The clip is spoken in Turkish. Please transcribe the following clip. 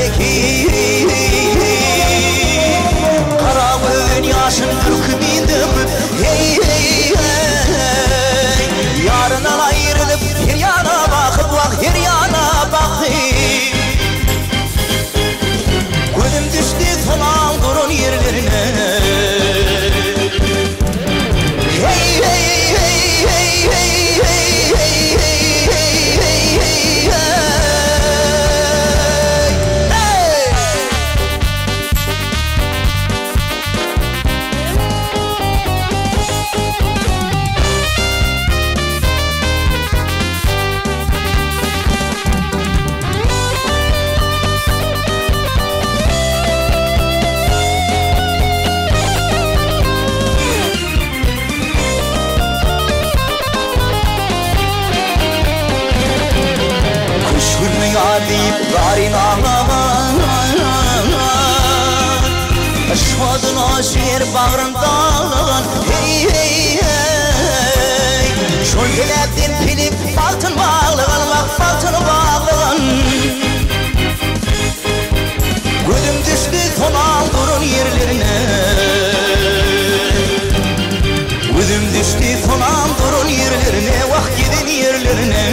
peki. Karavın yaşın dökmedim, hey hey hey. Yarından ayrılıp her yana bakıp bak, her yana bak. Gözüm düştü falan durun yerlerine. Hey hey hey hey hey hey hey hey hey hey hey hey. Deyip garin ağlaman, aşmadın o şehir bağrından. Hey hey hey. Şölgelerden pilip altın bağlayan, bak altın bağlayan. Gözüm düştü tonan durun yerlerine. Gözüm düştü tonan durun yerlerine. Vah gidin yerlerine.